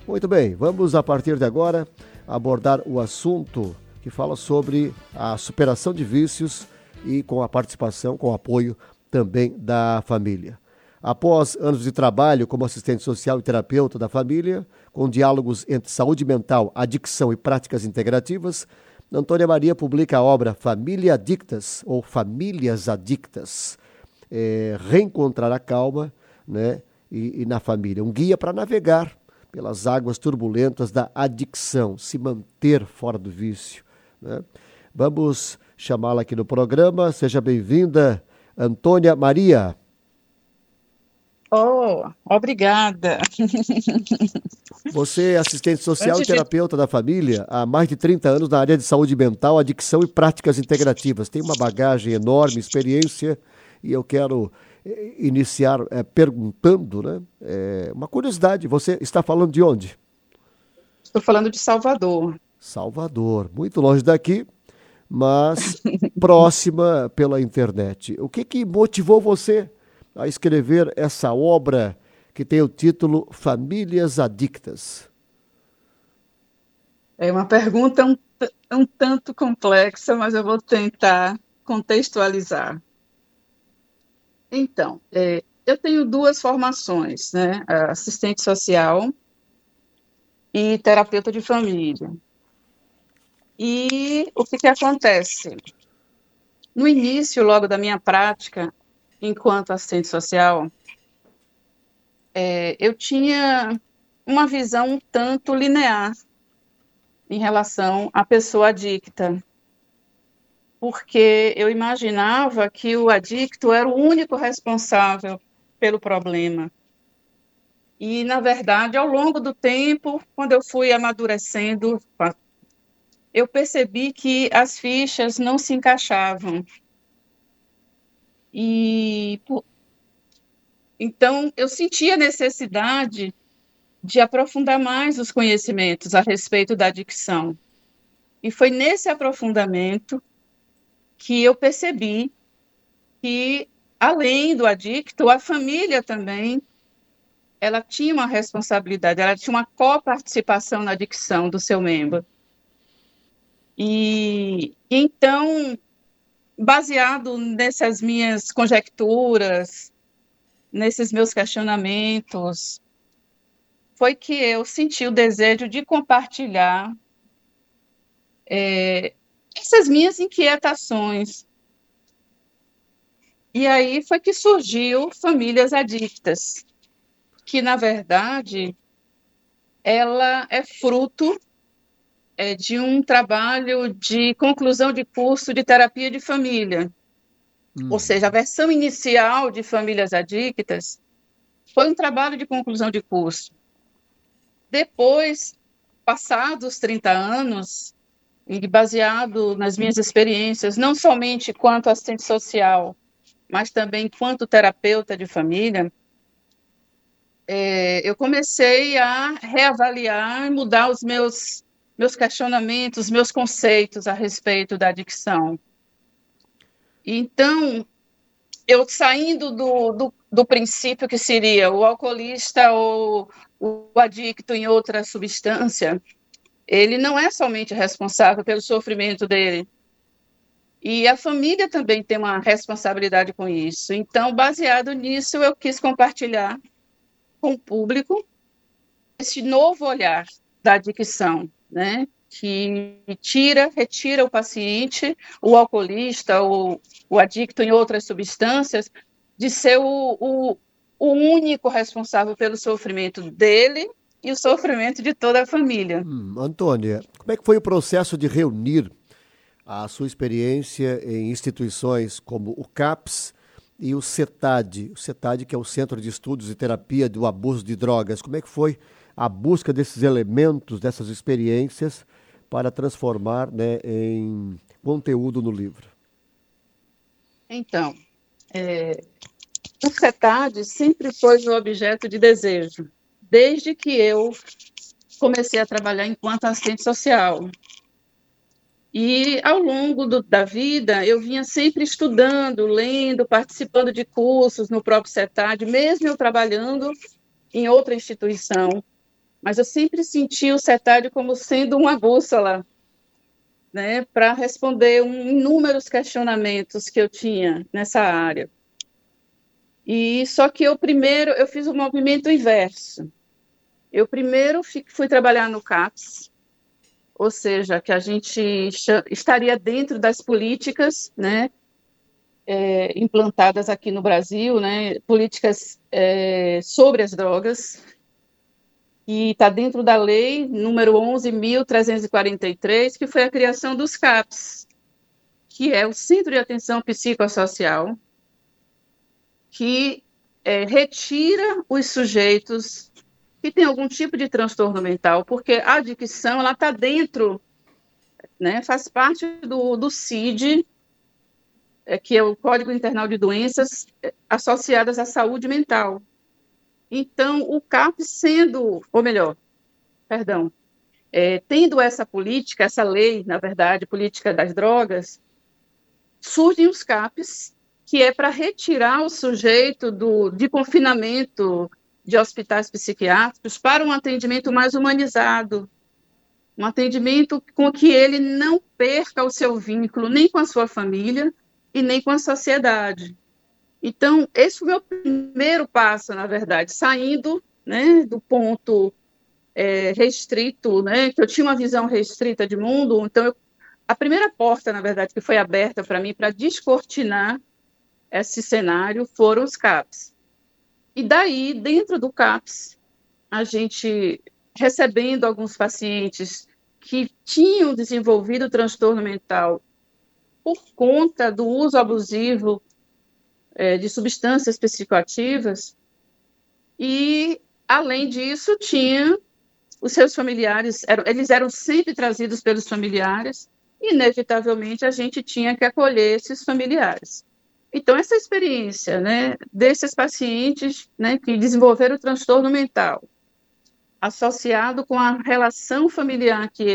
Muito bem, vamos a partir de agora abordar o assunto que fala sobre a superação de vícios e com a participação, com o apoio também da família. Após anos de trabalho como assistente social e terapeuta da família, com diálogos entre saúde mental, adicção e práticas integrativas, Antônia Maria publica a obra Família Adictas, ou Famílias Adictas, reencontrar a calma, né, e na família. Um guia para navegar pelas águas turbulentas da adicção, se manter fora do vício, né? Vamos chamá-la aqui no programa. Seja bem-vinda, Antônia Maria. Oh, obrigada. Você é assistente social e Antes de... terapeuta da família há mais de 30 anos na área de saúde mental, adicção e práticas integrativas. Tem uma bagagem enorme, experiência, e eu quero iniciar perguntando, né? Uma curiosidade, você está falando de onde? Estou falando de Salvador. Salvador, muito longe daqui, mas próxima pela internet. O que motivou você a escrever essa obra que tem o título Famílias Adictas? É uma pergunta um tanto complexa, mas eu vou tentar contextualizar. Então, eu tenho duas formações, né? Assistente social e terapeuta de família. E o que acontece? No início, logo da minha prática, enquanto assistente social, eu tinha uma visão um tanto linear em relação à pessoa adicta, porque eu imaginava que o adicto era o único responsável pelo problema. E, na verdade, ao longo do tempo, quando eu fui amadurecendo, eu percebi que as fichas não se encaixavam. Então, eu senti a necessidade de aprofundar mais os conhecimentos a respeito da adicção. E foi nesse aprofundamento que eu percebi que, além do adicto, a família também, ela tinha uma responsabilidade, ela tinha uma coparticipação na adicção do seu membro. E então, baseado nessas minhas conjecturas, nesses meus questionamentos, foi que eu senti o desejo de compartilhar essas minhas inquietações. E aí foi que surgiu Famílias Adictas, que, na verdade, ela é fruto de um trabalho de conclusão de curso de terapia de família. Ou seja, a versão inicial de Famílias Adictas foi um trabalho de conclusão de curso. Depois, passados 30 anos, e baseado nas minhas experiências, não somente quanto assistente social, mas também quanto terapeuta de família, eu comecei a reavaliar e mudar os meus questionamentos, meus conceitos a respeito da adicção. Então, eu saindo do princípio que seria o alcoolista ou o adicto em outra substância, ele não é somente responsável pelo sofrimento dele. E a família também tem uma responsabilidade com isso. Então, baseado nisso, eu quis compartilhar com o público esse novo olhar da adicção, né? Que retira o paciente, o alcoolista, o adicto em outras substâncias, de ser o único responsável pelo sofrimento dele e o sofrimento de toda a família. Antônia, como é que foi o processo de reunir a sua experiência em instituições como o CAPS e o CETAD, que é o Centro de Estudos e Terapia do Abuso de Drogas? Como é que foi a busca desses elementos, dessas experiências, para transformar, né, em conteúdo no livro? Então, o CETAD sempre foi meu objeto de desejo, desde que eu comecei a trabalhar enquanto assistente social. E, ao longo da vida, eu vinha sempre estudando, lendo, participando de cursos no próprio CETAD, mesmo eu trabalhando em outra instituição. mas eu sempre senti o CETAD como sendo uma bússola, né, para responder inúmeros questionamentos que eu tinha nessa área. E só que eu fiz o movimento inverso. Eu primeiro fui trabalhar no CAPS, ou seja, que a gente estaria dentro das políticas, né, implantadas aqui no Brasil, né, políticas sobre as drogas, e está dentro da lei número 11.343, que foi a criação dos CAPS, que é o Centro de Atenção Psicossocial, que retira os sujeitos que têm algum tipo de transtorno mental, porque a adicção ela está dentro, né, faz parte do CID, que é o Código Internacional de Doenças associadas à saúde mental. Então, o CAPS tendo essa política, essa lei, na verdade, política das drogas, surgem os CAPs, que é para retirar o sujeito de confinamento de hospitais psiquiátricos para um atendimento mais humanizado, um atendimento com que ele não perca o seu vínculo nem com a sua família e nem com a sociedade. Então, esse foi o meu primeiro passo, na verdade, saindo, né, do ponto restrito, né, que eu tinha uma visão restrita de mundo. Então, a primeira porta, na verdade, que foi aberta para mim para descortinar esse cenário foram os CAPs. E daí, dentro do CAPS, a gente recebendo alguns pacientes que tinham desenvolvido transtorno mental por conta do uso abusivo de substâncias psicoativas, e, além disso, tinha os seus familiares, eles eram sempre trazidos pelos familiares, e, inevitavelmente, a gente tinha que acolher esses familiares. Então, essa experiência, né, desses pacientes, né, que desenvolveram o transtorno mental, associado com a relação familiar que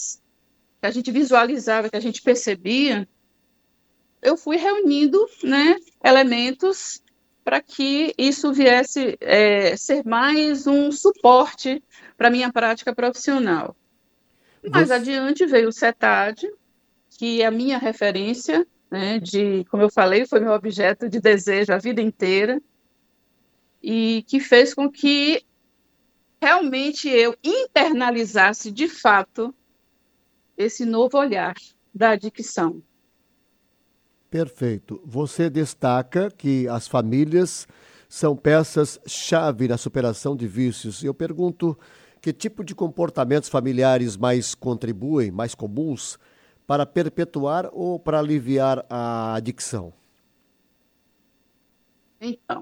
a gente visualizava, que a gente percebia, eu fui reunindo, né, elementos para que isso viesse ser mais um suporte para a minha prática profissional. Mais adiante veio o CETAD, que é a minha referência, né, como eu falei, foi meu objeto de desejo a vida inteira, e que fez com que realmente eu internalizasse de fato esse novo olhar da adicção. Perfeito. Você destaca que as famílias são peças-chave na superação de vícios. Eu pergunto que tipo de comportamentos familiares mais contribuem, mais comuns, para perpetuar ou para aliviar a adicção? Então,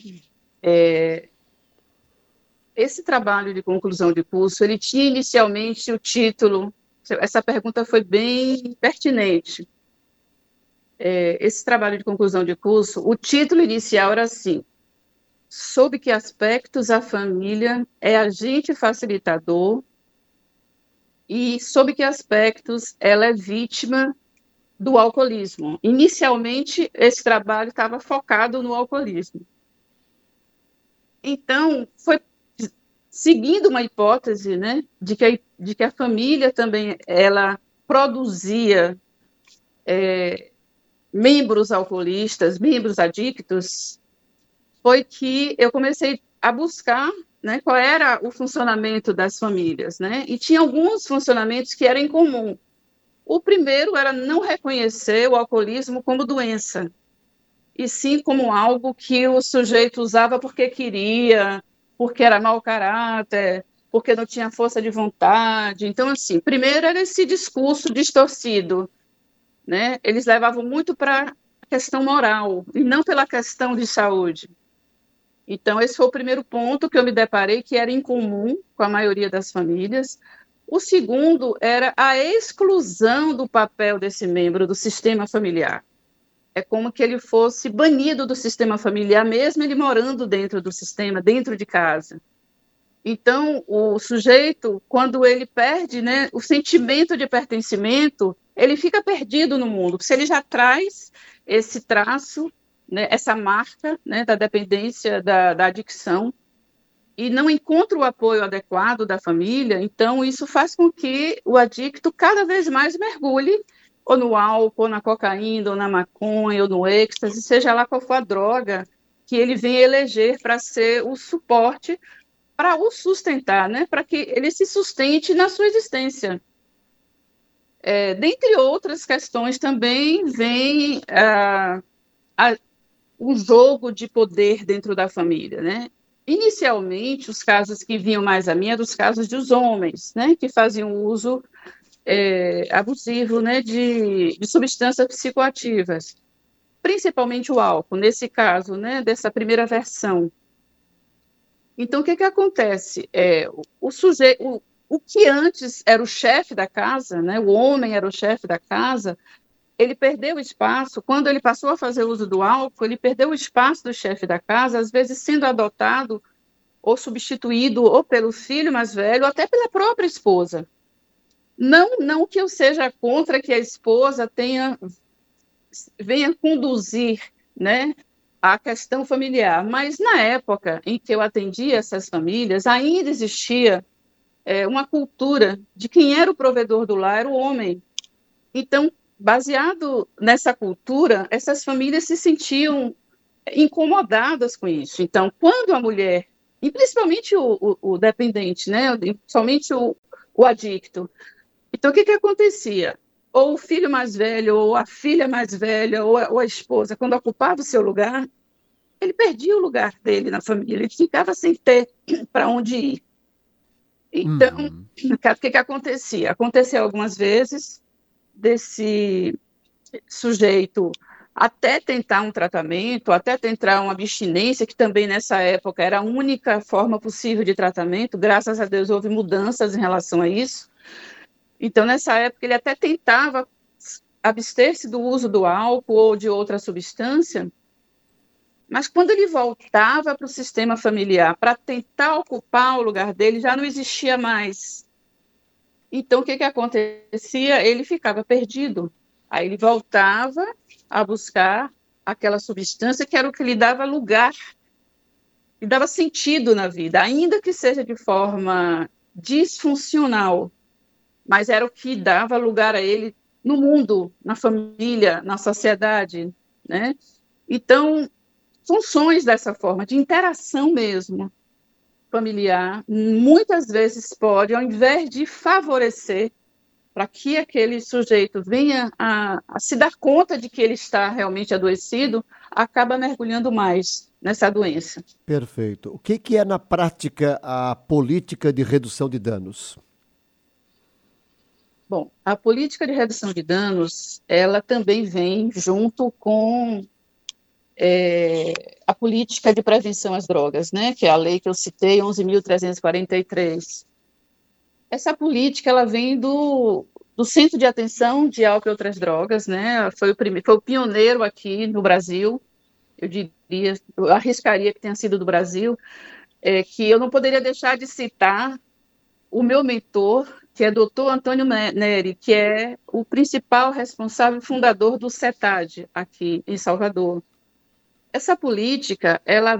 esse trabalho de conclusão de curso, ele tinha inicialmente o título, essa pergunta foi bem pertinente. Esse trabalho de conclusão de curso, o título inicial era assim: sob que aspectos a família é agente facilitador e sob que aspectos ela é vítima do alcoolismo. Inicialmente, esse trabalho estava focado no alcoolismo. Então, foi seguindo uma hipótese, né, de que a família também ela produzia membros alcoolistas, membros adictos, foi que eu comecei a buscar, né, qual era o funcionamento das famílias, né? E tinha alguns funcionamentos que eram em comum. O primeiro era não reconhecer o alcoolismo como doença, e sim como algo que o sujeito usava porque queria, porque era mau caráter, porque não tinha força de vontade. Então, assim, primeiro era esse discurso distorcido, né? Eles levavam muito para a questão moral e não pela questão de saúde. Então, esse foi o primeiro ponto que eu me deparei, que era incomum com a maioria das famílias. O segundo era a exclusão do papel desse membro do sistema familiar. É como que ele fosse banido do sistema familiar, mesmo ele morando dentro do sistema, dentro de casa. Então, o sujeito, quando ele perde, né, o sentimento de pertencimento, ele fica perdido no mundo. Se ele já traz esse traço, né, essa marca, né, da dependência, da adicção, e não encontra o apoio adequado da família, então isso faz com que o adicto cada vez mais mergulhe ou no álcool, ou na cocaína, ou na maconha, ou no êxtase, seja lá qual for a droga que ele venha eleger para ser o suporte, para o sustentar, né? Para que ele se sustente na sua existência. Dentre outras questões também vem o jogo de poder dentro da família, né? Inicialmente, os casos que vinham mais a mim eram os casos dos homens, né? Que faziam uso abusivo, né? De substâncias psicoativas, principalmente o álcool, nesse caso, né? Dessa primeira versão. Então, o que acontece? O que antes era o chefe da casa, né? O homem era o chefe da casa, ele perdeu o espaço. Quando ele passou a fazer uso do álcool, ele perdeu o espaço do chefe da casa, às vezes sendo adotado ou substituído ou pelo filho mais velho, ou até pela própria esposa. Não que eu seja contra que a esposa venha conduzir, né, a questão familiar, mas na época em que eu atendia essas famílias, ainda existia uma cultura de quem era o provedor do lar era o homem. Então, baseado nessa cultura, essas famílias se sentiam incomodadas com isso. Então, quando a mulher, e principalmente o dependente, né, principalmente o adicto, então o que acontecia? Ou o filho mais velho, ou a filha mais velha, ou a esposa, quando ocupava o seu lugar, ele perdia o lugar dele na família, ele ficava sem ter para onde ir. Então, o que acontecia? Aconteceu algumas vezes desse sujeito até tentar um tratamento, até tentar uma abstinência, que também nessa época era a única forma possível de tratamento, graças a Deus houve mudanças em relação a isso. Então, nessa época, ele até tentava abster-se do uso do álcool ou de outra substância, mas quando ele voltava para o sistema familiar para tentar ocupar o lugar dele, já não existia mais. Então, o que acontecia? Ele ficava perdido. Aí ele voltava a buscar aquela substância que era o que lhe dava lugar, lhe dava sentido na vida, ainda que seja de forma disfuncional, mas era o que dava lugar a ele no mundo, na família, na sociedade, né? Então, funções dessa forma, de interação mesmo, familiar, muitas vezes pode, ao invés de favorecer para que aquele sujeito venha a se dar conta de que ele está realmente adoecido, acaba mergulhando mais nessa doença. Perfeito. O que é, na prática, a política de redução de danos? Bom, a política de redução de danos, ela também vem junto com a política de prevenção às drogas, né, que é a lei que eu citei, 11.343. Essa política, ela vem do Centro de Atenção de Álcool e Outras Drogas, né, foi o pioneiro aqui no Brasil, eu arriscaria que tenha sido do Brasil, que eu não poderia deixar de citar o meu mentor, que é Dr. Antônio Neri, que é o principal responsável fundador do CETAD, aqui em Salvador. Essa política, ela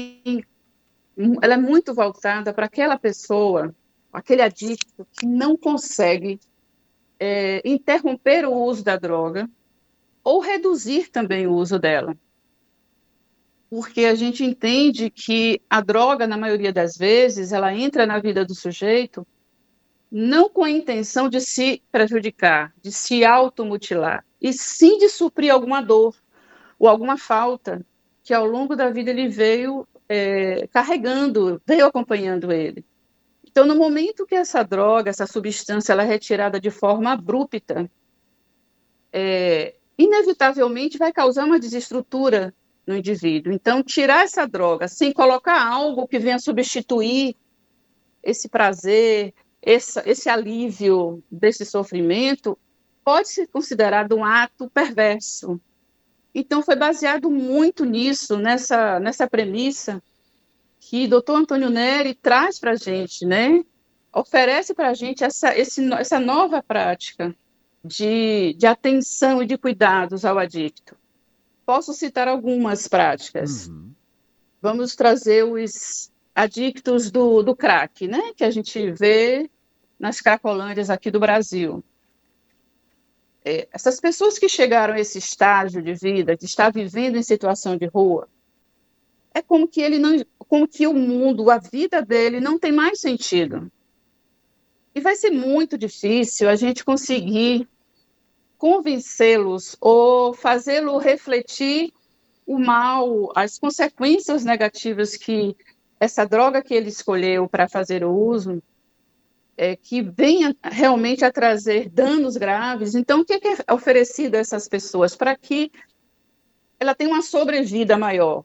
é muito voltada para aquela pessoa, aquele adicto que não consegue interromper o uso da droga ou reduzir também o uso dela. Porque a gente entende que a droga, na maioria das vezes, ela entra na vida do sujeito não com a intenção de se prejudicar, de se automutilar, e sim de suprir alguma dor ou alguma falta que ao longo da vida ele veio carregando, veio acompanhando ele. Então, no momento que essa droga, essa substância, ela é retirada de forma abrupta, inevitavelmente vai causar uma desestrutura no indivíduo. Então, tirar essa droga sem colocar algo que venha substituir esse prazer, esse alívio desse sofrimento, pode ser considerado um ato perverso. Então, foi baseado muito nisso, nessa premissa que o Dr. Antônio Neri traz para a gente, né? Oferece para a gente essa nova prática de atenção e de cuidados ao adicto. Posso citar algumas práticas. Vamos trazer os adictos do crack, né? Que a gente vê nas cracolândias aqui do Brasil. Essas pessoas que chegaram a esse estágio de vida, que está vivendo em situação de rua, é como que como que o mundo, a vida dele não tem mais sentido. E vai ser muito difícil a gente conseguir convencê-los ou fazê-lo refletir o mal, as consequências negativas que essa droga que ele escolheu para fazer o uso, que venha realmente a trazer danos graves. Então, o que é oferecido a essas pessoas? Para que ela tenha uma sobrevida maior.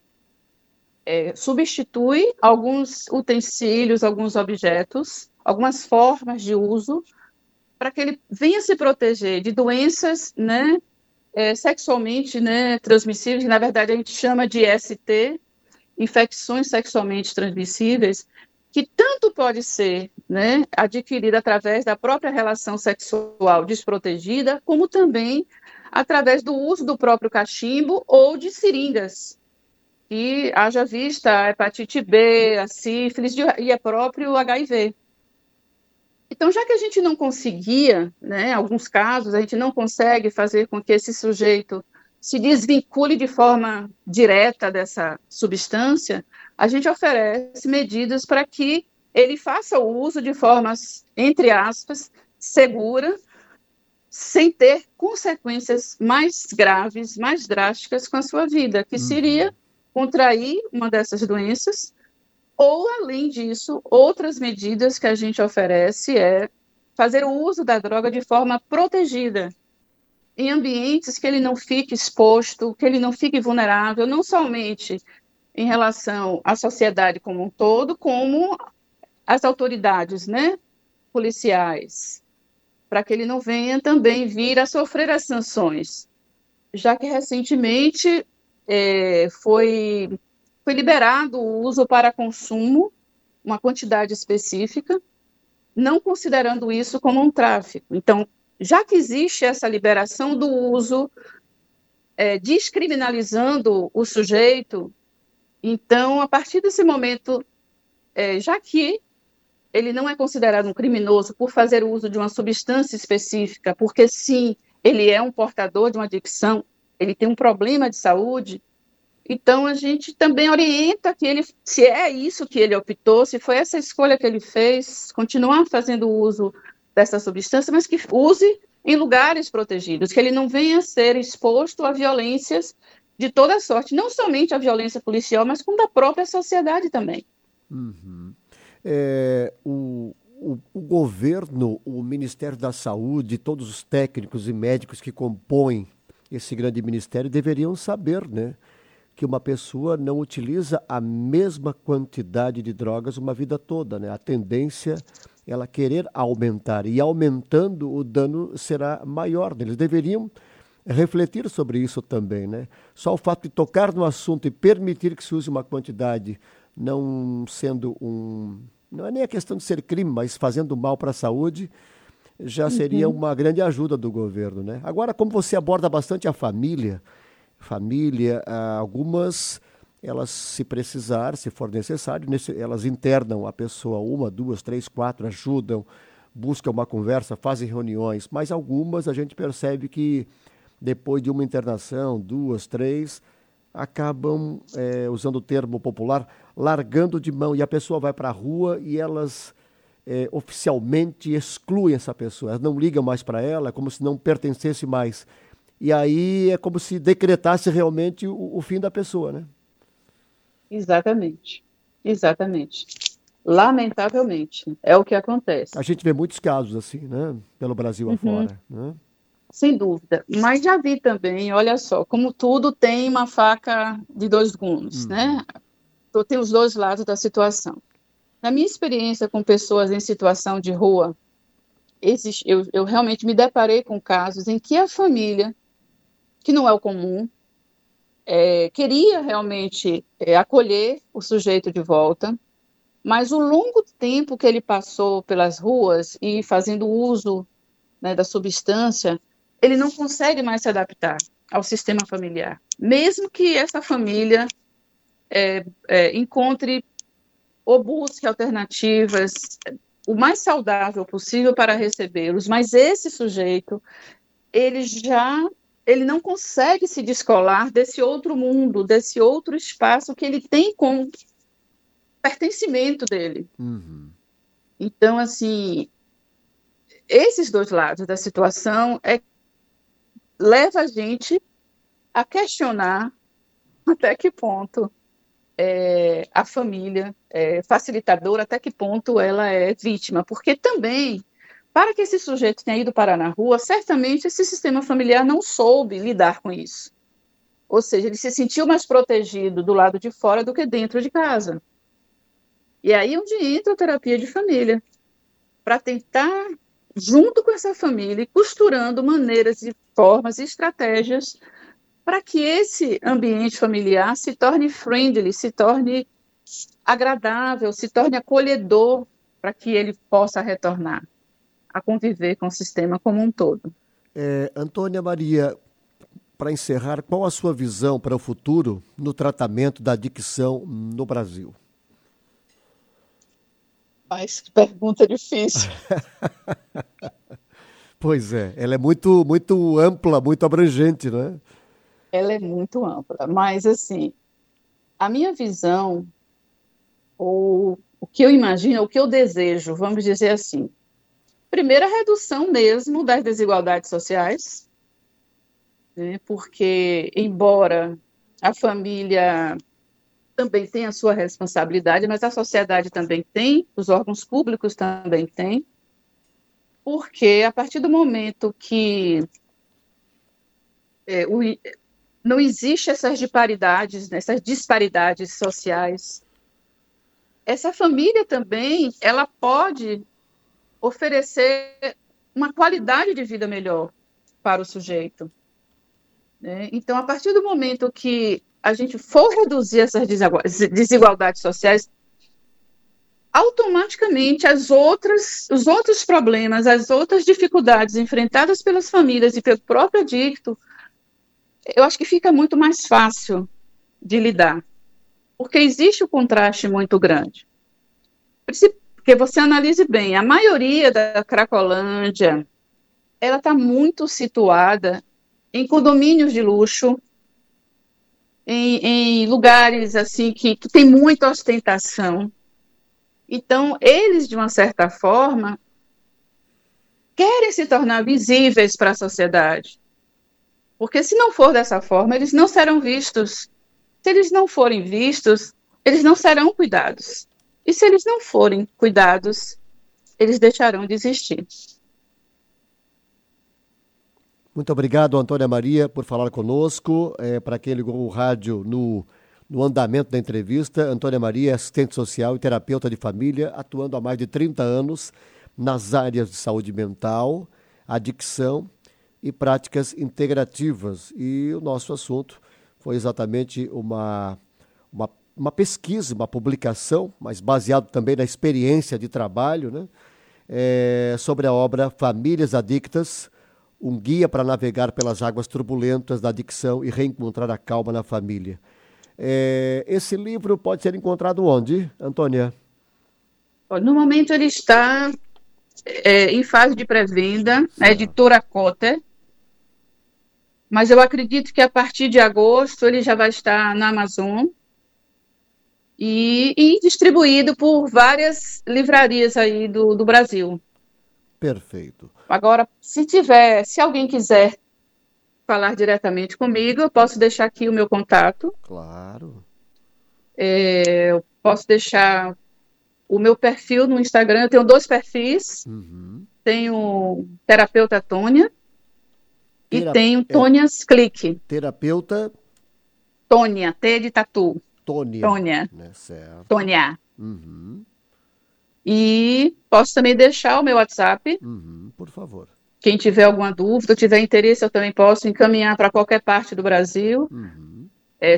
Substitui alguns utensílios, alguns objetos, algumas formas de uso, para que ele venha se proteger de doenças, né, sexualmente, né, transmissíveis, que na verdade a gente chama de ST, infecções sexualmente transmissíveis, que tanto pode ser, né, adquirida através da própria relação sexual desprotegida, como também através do uso do próprio cachimbo ou de seringas, e haja vista a hepatite B, a sífilis e a próprio HIV. Então, já que a gente não conseguia, né, em alguns casos, a gente não consegue fazer com que esse sujeito se desvincule de forma direta dessa substância, a gente oferece medidas para que ele faça o uso de formas, entre aspas, segura, sem ter consequências mais graves, mais drásticas com a sua vida, que seria contrair uma dessas doenças, ou, além disso, outras medidas que a gente oferece fazer o uso da droga de forma protegida, em ambientes que ele não fique exposto, que ele não fique vulnerável, não somente em relação à sociedade como um todo, como às autoridades, né, policiais, para que ele não venha também vir a sofrer as sanções, já que recentemente foi liberado o uso para consumo, uma quantidade específica, não considerando isso como um tráfico. Então, já que existe essa liberação do uso, descriminalizando o sujeito, então, a partir desse momento, já que ele não é considerado um criminoso por fazer uso de uma substância específica, porque sim, ele é um portador de uma adicção, ele tem um problema de saúde, então a gente também orienta que ele, se é isso que ele optou, se foi essa escolha que ele fez, continuar fazendo uso dessa substância, mas que use em lugares protegidos, que ele não venha a ser exposto a violências de toda sorte, não somente a violência policial, mas como da própria sociedade também. Uhum. O governo, o Ministério da Saúde, todos os técnicos e médicos que compõem esse grande ministério deveriam saber, né, que uma pessoa não utiliza a mesma quantidade de drogas uma vida toda, né? A tendência é ela querer aumentar, e aumentando o dano será maior. Eles deveriam refletir sobre isso também, né? Só o fato de tocar no assunto e permitir que se use uma quantidade, não sendo não é nem a questão de ser crime, mas fazendo mal para a saúde, já seria uma grande ajuda do governo, né? Agora, como você aborda bastante a família, algumas, elas, se precisar, se for necessário, elas internam a pessoa 1, 2, 3, 4, ajudam, buscam uma conversa, fazem reuniões, mas algumas a gente percebe que depois de uma internação, 2, 3, acabam, usando o termo popular, largando de mão, e a pessoa vai para a rua e elas oficialmente excluem essa pessoa, elas não ligam mais para ela, é como se não pertencesse mais. E aí é como se decretasse realmente o fim da pessoa, né? Exatamente. Lamentavelmente, é o que acontece. A gente vê muitos casos assim, né? Pelo Brasil afora, né? Sem dúvida. Mas já vi também, olha só, como tudo tem uma faca de dois gumes, né? Tem os dois lados da situação. Na minha experiência com pessoas em situação de rua, eu realmente me deparei com casos em que a família, que não é o comum, queria realmente acolher o sujeito de volta, mas o longo tempo que ele passou pelas ruas e fazendo uso, né, da substância, ele não consegue mais se adaptar ao sistema familiar, mesmo que essa família encontre ou busque alternativas o mais saudável possível para recebê-los, mas esse sujeito, ele não consegue se descolar desse outro mundo, desse outro espaço que ele tem como pertencimento dele. Uhum. Então, assim, esses dois lados da situação leva a gente a questionar até que ponto a família é facilitadora, até que ponto ela é vítima, porque também, para que esse sujeito tenha ido parar na rua, certamente esse sistema familiar não soube lidar com isso. Ou seja, ele se sentiu mais protegido do lado de fora do que dentro de casa. E aí é onde entra a terapia de família, para tentar, junto com essa família, costurando maneiras e formas e estratégias para que esse ambiente familiar se torne friendly, se torne agradável, se torne acolhedor, para que ele possa retornar a conviver com o sistema como um todo. Antônia Maria, para encerrar, qual a sua visão para o futuro no tratamento da adicção no Brasil? Mas que pergunta difícil. Pois é, ela é muito, muito ampla, muito abrangente, não é? Ela é muito ampla, mas assim, a minha visão, ou o que eu imagino, o que eu desejo, vamos dizer assim, primeiro a redução mesmo das desigualdades sociais, né, porque embora a família também tenha a sua responsabilidade, mas a sociedade também tem, os órgãos públicos também têm, porque a partir do momento que não existe essas disparidades sociais, essa família também, ela pode oferecer uma qualidade de vida melhor para o sujeito, né? Então, a partir do momento que a gente for reduzir essas desigualdades sociais, automaticamente os outros problemas, as outras dificuldades enfrentadas pelas famílias e pelo próprio adicto, eu acho que fica muito mais fácil de lidar, porque existe um contraste muito grande. Porque você analise bem, a maioria da Cracolândia, ela está muito situada em condomínios de luxo, em lugares assim que tem muita ostentação. Então, eles, de uma certa forma, querem se tornar visíveis para a sociedade. Porque se não for dessa forma, eles não serão vistos. Se eles não forem vistos, eles não serão cuidados. E se eles não forem cuidados, eles deixarão de existir. Muito obrigado, Antônia Maria, por falar conosco. Para quem ligou o rádio no andamento da entrevista, Antônia Maria é assistente social e terapeuta de família, atuando há mais de 30 anos nas áreas de saúde mental, adicção e práticas integrativas. E o nosso assunto foi exatamente uma pesquisa, uma publicação, mas baseado também na experiência de trabalho, né? Sobre a obra Famílias Adictas, um guia para navegar pelas águas turbulentas da adicção e reencontrar a calma na família. Esse livro pode ser encontrado onde, Antônia? No momento ele está em fase de pré-venda, na editora Cotter, mas eu acredito que a partir de agosto ele já vai estar na Amazon e distribuído por várias livrarias aí do Brasil. Perfeito. Agora, se alguém quiser falar diretamente comigo, eu posso deixar aqui o meu contato. Claro. Eu posso deixar o meu perfil no Instagram. Eu tenho 2 perfis. Uhum. Tenho Terapeuta Tônia e tenho Tônias Clique. Terapeuta? Tônia, T de tatu. Tônia. Né? Certo. Tônia. Uhum. E posso também deixar o meu WhatsApp. Uhum, por favor. Quem tiver alguma dúvida, tiver interesse, eu também posso encaminhar para qualquer parte do Brasil. Uhum. É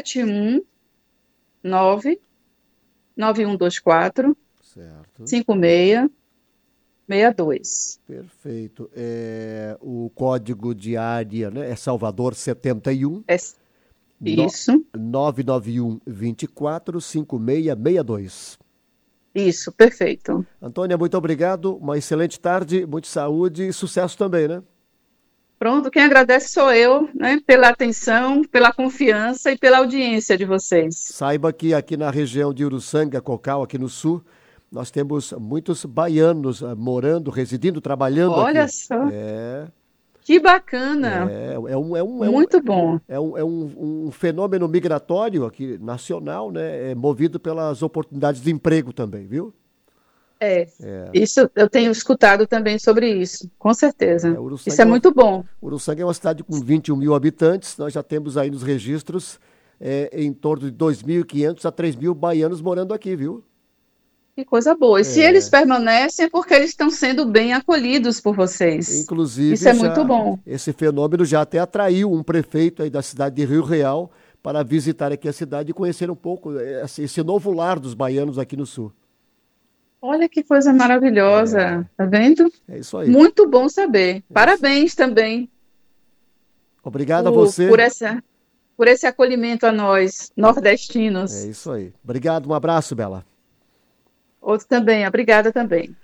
719-9124 5662. Perfeito. O código de área, né, é Salvador 71. Isso. 991 24 5662. Isso, perfeito. Antônia, muito obrigado, uma excelente tarde, muita saúde e sucesso também, né? Pronto, quem agradece sou eu, né, pela atenção, pela confiança e pela audiência de vocês. Saiba que aqui na região de Uruçanga, Cocal, aqui no sul, nós temos muitos baianos morando, residindo, trabalhando Olha aqui. só, É, que bacana, muito bom. um fenômeno migratório aqui nacional, né? Movido pelas oportunidades de emprego também, viu? É, isso eu tenho escutado também sobre isso, com certeza. Isso Uruçanga é muito bom. Uruçanga é uma cidade com 21 mil habitantes. Nós já temos aí nos registros em torno de 2.500 a 3.000 baianos morando aqui, viu? Que coisa boa. E se eles permanecem é porque eles estão sendo bem acolhidos por vocês. Isso Inclusive, é muito bom. esse fenômeno já até atraiu um prefeito aí da cidade de Rio Real para visitar aqui a cidade e conhecer um pouco esse novo lar dos baianos aqui no sul. Olha que coisa maravilhosa, tá vendo? É isso aí. Muito bom saber. É isso. Parabéns também Obrigado a você. por esse acolhimento a nós, É nordestinos. isso aí. Obrigado, um abraço, Bela. Outro também, obrigada também.